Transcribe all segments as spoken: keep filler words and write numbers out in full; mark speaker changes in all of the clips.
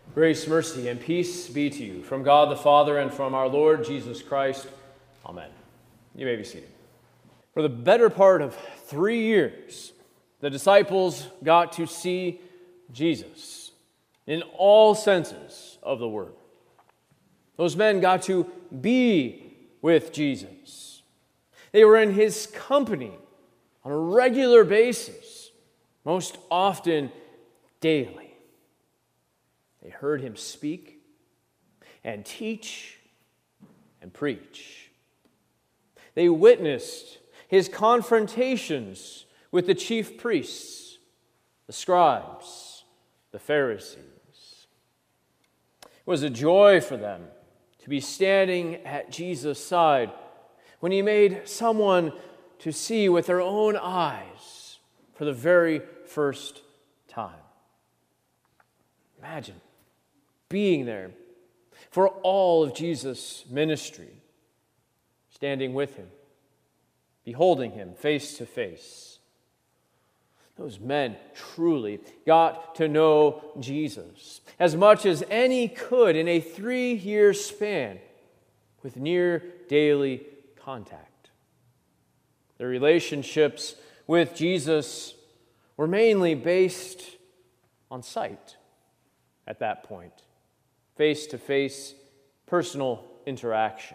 Speaker 1: Grace, mercy, and peace be to you from God the Father and from our Lord Jesus Christ. Amen. You may be seated. For the better part of three years, the disciples got to see Jesus in all senses of the word. Those men got to be with Jesus. They were in his company on a regular basis, most often daily. They heard him speak and teach and preach. They witnessed his confrontations with the chief priests, the scribes, the Pharisees. It was a joy for them to be standing at Jesus' side when he made someone to see with their own eyes for the very first time. Imagine being there for all of Jesus' ministry, standing with him, beholding him face to face. Those men truly got to know Jesus as much as any could in a three-year span with near daily contact. Their relationships with Jesus were mainly based on sight at that point. Face-to-face personal interaction.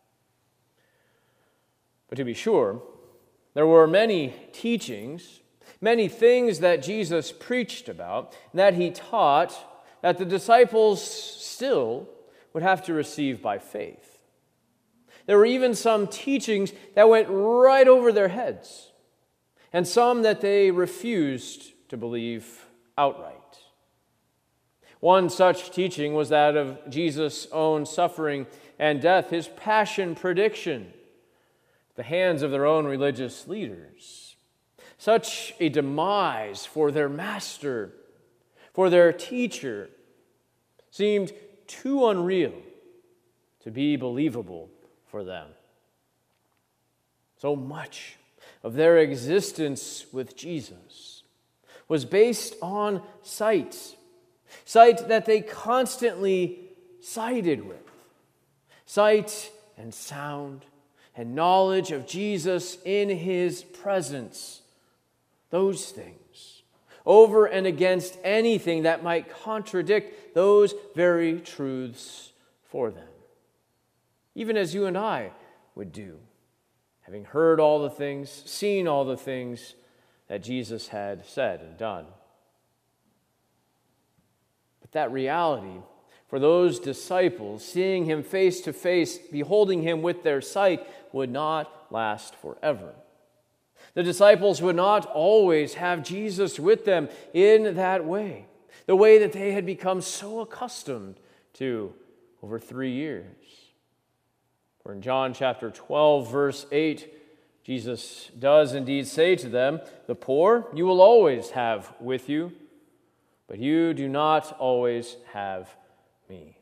Speaker 1: But to be sure, there were many teachings, many things that Jesus preached about, that he taught, that the disciples still would have to receive by faith. There were even some teachings that went right over their heads, and some that they refused to believe outright. One such teaching was that of Jesus' own suffering and death, his passion prediction, at the hands of their own religious leaders. Such a demise for their master, for their teacher, seemed too unreal to be believable for them. So much of their existence with Jesus was based on sight. Sight that they constantly sided with. Sight and sound and knowledge of Jesus in his presence. Those things. Over and against anything that might contradict those very truths for them. Even as you and I would do, having heard all the things, seen all the things that Jesus had said and done. That reality for those disciples, seeing him face to face, beholding him with their sight, would not last forever. The disciples would not always have Jesus with them in that way, the way that they had become so accustomed to over three years. For in John chapter twelve, verse eight, Jesus does indeed say to them, "The poor you will always have with you, but you do not always have me."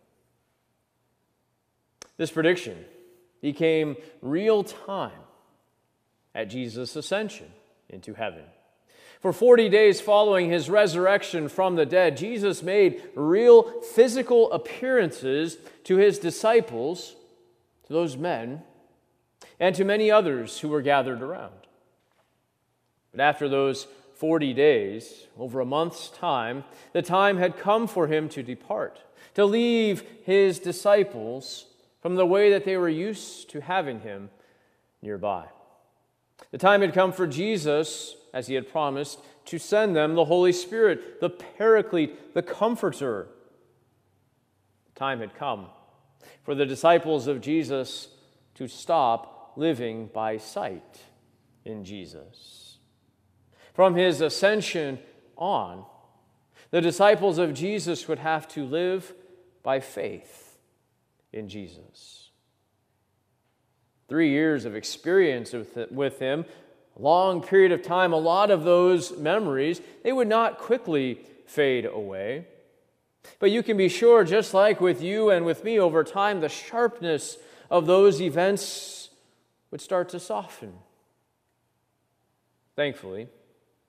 Speaker 1: This prediction became real time at Jesus' ascension into heaven. For forty days following his resurrection from the dead, Jesus made real physical appearances to his disciples, to those men, and to many others who were gathered around. But after those forty days, over a month's time, the time had come for him to depart, to leave his disciples from the way that they were used to having him nearby. The time had come for Jesus, as he had promised, to send them the Holy Spirit, the Paraclete, the Comforter. The time had come for the disciples of Jesus to stop living by sight in Jesus. From his ascension on, the disciples of Jesus would have to live by faith in Jesus. Three years of experience with him, a long period of time, a lot of those memories, they would not quickly fade away. But you can be sure, just like with you and with me over time, the sharpness of those events would start to soften. Thankfully,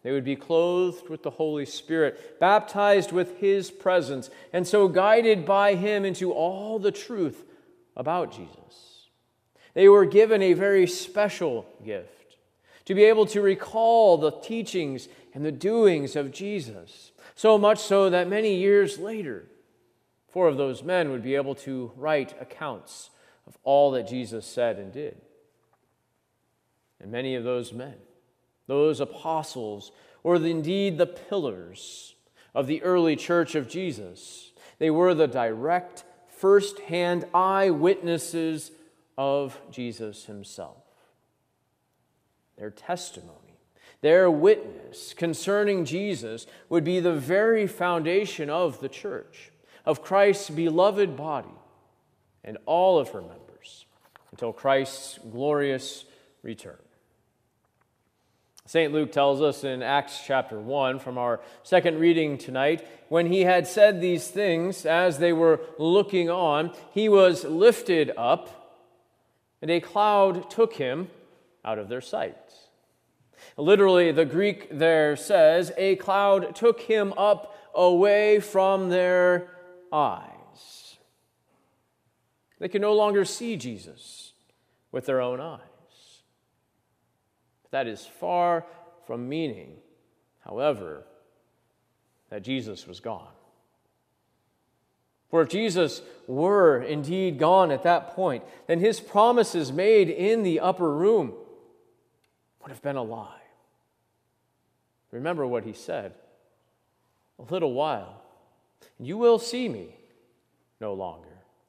Speaker 1: They would be clothed with the Holy Spirit, baptized with His presence, and so guided by Him into all the truth about Jesus. They were given a very special gift, to be able to recall the teachings and the doings of Jesus, so much so that many years later, four of those men would be able to write accounts of all that Jesus said and did. And many of those men, those apostles, were indeed the pillars of the early church of Jesus. They were the direct, first-hand eyewitnesses of Jesus Himself. Their testimony, their witness concerning Jesus would be the very foundation of the church, of Christ's beloved body and all of her members, until Christ's glorious return. Saint Luke tells us in Acts chapter one, from our second reading tonight, when he had said these things, as they were looking on, he was lifted up, and a cloud took him out of their sight. Literally, the Greek there says, a cloud took him up away from their eyes. They can no longer see Jesus with their own eyes. But that is far from meaning, however, that Jesus was gone. For if Jesus were indeed gone at that point, then His promises made in the upper room would have been a lie. Remember what He said, a little while, and you will see me no longer.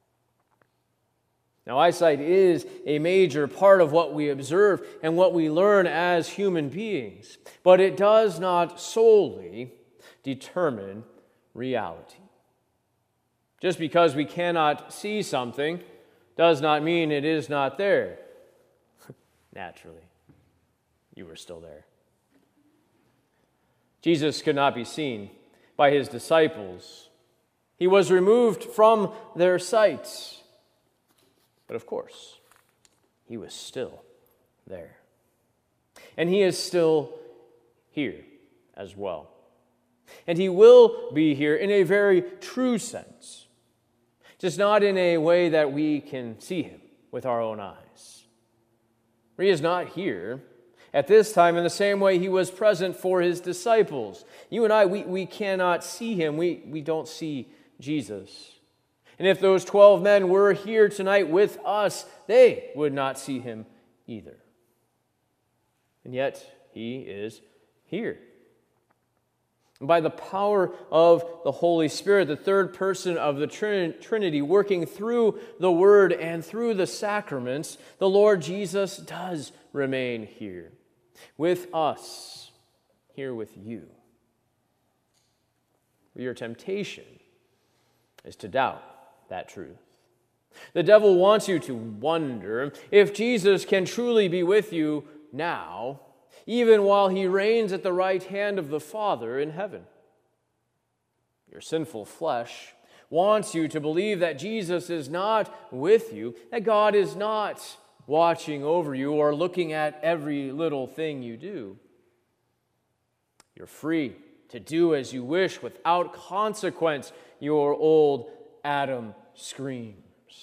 Speaker 1: Now, eyesight is a major part of what we observe and what we learn as human beings, but it does not solely determine reality. Just because we cannot see something does not mean it is not there. Naturally, you were still there. Jesus could not be seen by His disciples. He was removed from their sight. But of course, He was still there. And He is still here as well. And He will be here in a very true sense, just not in a way that we can see Him with our own eyes. For He is not here at this time in the same way He was present for His disciples. You and I, we, we cannot see Him. We, we don't see Jesus. And if those twelve men were here tonight with us, they would not see Him either. And yet, He is here. And by the power of the Holy Spirit, the third person of the Trinity, working through the Word and through the sacraments, the Lord Jesus does remain here with us, here with you. Your temptation is to doubt that truth. The devil wants you to wonder if Jesus can truly be with you now, even while He reigns at the right hand of the Father in heaven. Your sinful flesh wants you to believe that Jesus is not with you, that God is not watching over you or looking at every little thing you do. You're free to do as you wish without consequence, your old Adam screams.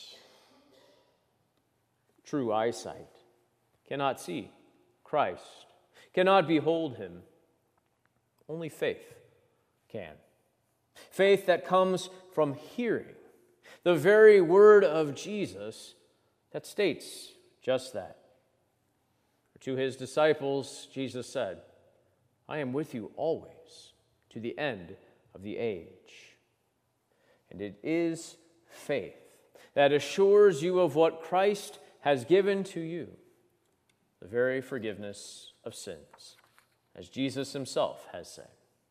Speaker 1: True eyesight cannot see Christ, cannot behold Him. Only faith can. Faith that comes from hearing the very word of Jesus that states just that. To His disciples, Jesus said, I am with you always to the end of the age. And it is faith that assures you of what Christ has given to you, the very forgiveness of sins, as Jesus Himself has said.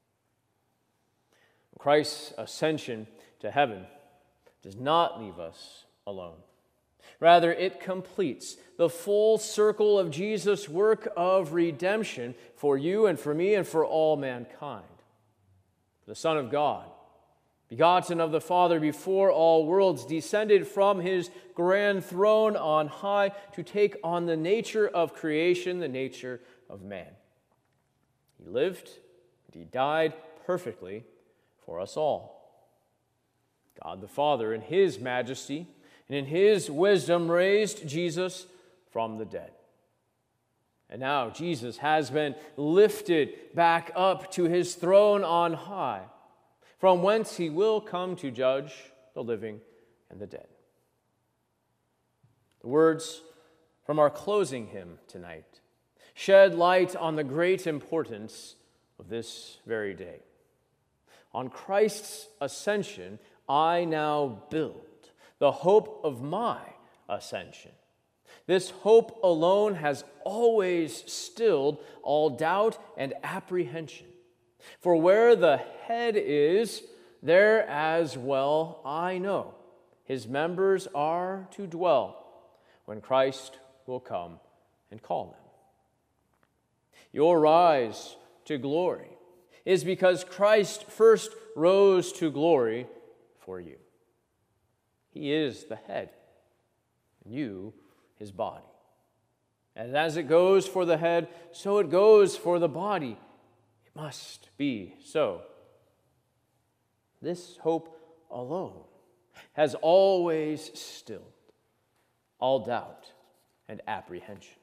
Speaker 1: Christ's ascension to heaven does not leave us alone. Rather, it completes the full circle of Jesus' work of redemption for you and for me and for all mankind. The Son of God, begotten of the Father before all worlds, descended from His grand throne on high to take on the nature of creation, the nature of man. He lived and he died perfectly for us all. God the Father, in his majesty and in his wisdom, raised Jesus from the dead. And now Jesus has been lifted back up to his throne on high, from whence he will come to judge the living and the dead. The words from our closing hymn tonight shed light on the great importance of this very day. On Christ's ascension, I now build the hope of my ascension. This hope alone has always stilled all doubt and apprehension. For where the head is, there as well I know his members are to dwell when Christ will come and call them. Your rise to glory is because Christ first rose to glory for you. He is the head, and you his body. And as it goes for the head, so it goes for the body. It must be so. This hope alone has always stilled all doubt and apprehension.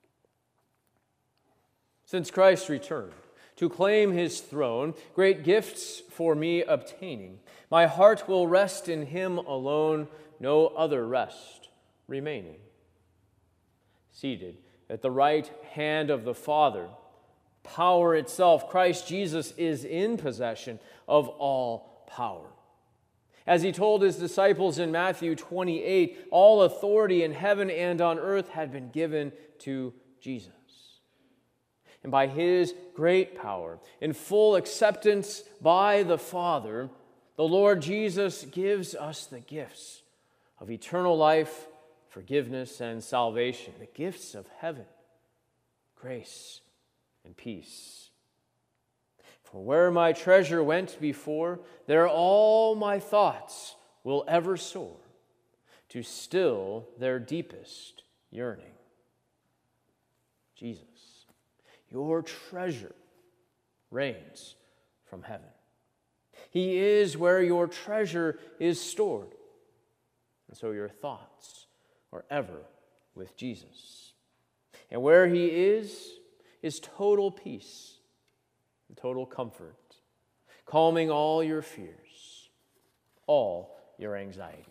Speaker 1: Since Christ returned to claim his throne, great gifts for me obtaining, my heart will rest in him alone, no other rest remaining. Seated at the right hand of the Father, power itself, Christ Jesus is in possession of all power. As he told his disciples in Matthew twenty-eight, all authority in heaven and on earth had been given to Jesus. And by his great power, in full acceptance by the Father, the Lord Jesus gives us the gifts of eternal life, forgiveness, and salvation, the gifts of heaven, grace, and peace. For where my treasure went before, there all my thoughts will ever soar, to still their deepest yearning. Jesus, your treasure reigns from heaven. He is where your treasure is stored, and so your thoughts are ever with Jesus. And where he is, is total peace and total comfort, calming all your fears, all your anxieties.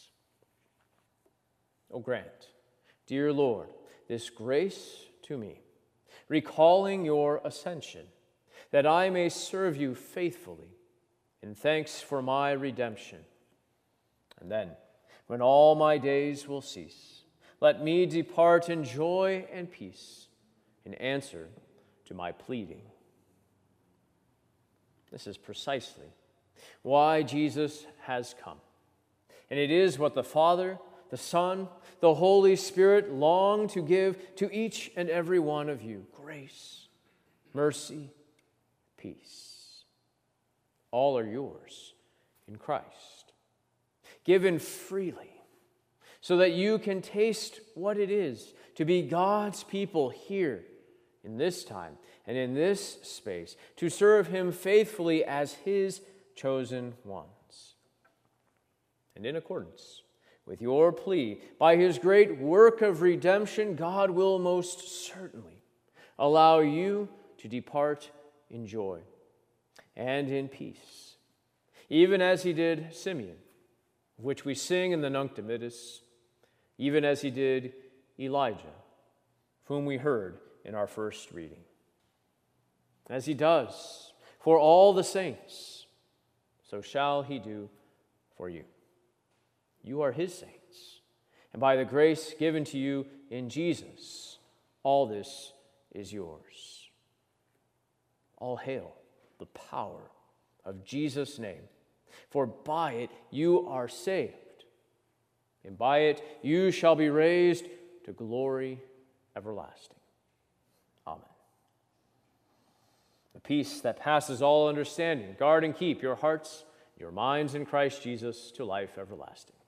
Speaker 1: Oh, grant, dear Lord, this grace to me, recalling your ascension, that I may serve you faithfully in thanks for my redemption. And then, when all my days will cease, let me depart in joy and peace in answer to my pleading. This is precisely why Jesus has come. And it is what the Father, the Son, the Holy Spirit long to give to each and every one of you: grace, mercy, peace. All are yours in Christ, given freely, so that you can taste what it is to be God's people here in this time and in this space, to serve him faithfully as his chosen ones. And in accordance with your plea, by his great work of redemption, God will most certainly allow you to depart in joy and in peace, even as he did Simeon, which we sing in the Nunc Dimittis, even as he did Elijah, whom we heard in our first reading. As he does for all the saints, so shall he do for you. You are his saints, and by the grace given to you in Jesus, all this is yours. All hail the power of Jesus' name, for by it you are saved, and by it you shall be raised to glory everlasting. Amen. The peace that passes all understanding, guard and keep your hearts, your minds in Christ Jesus to life everlasting.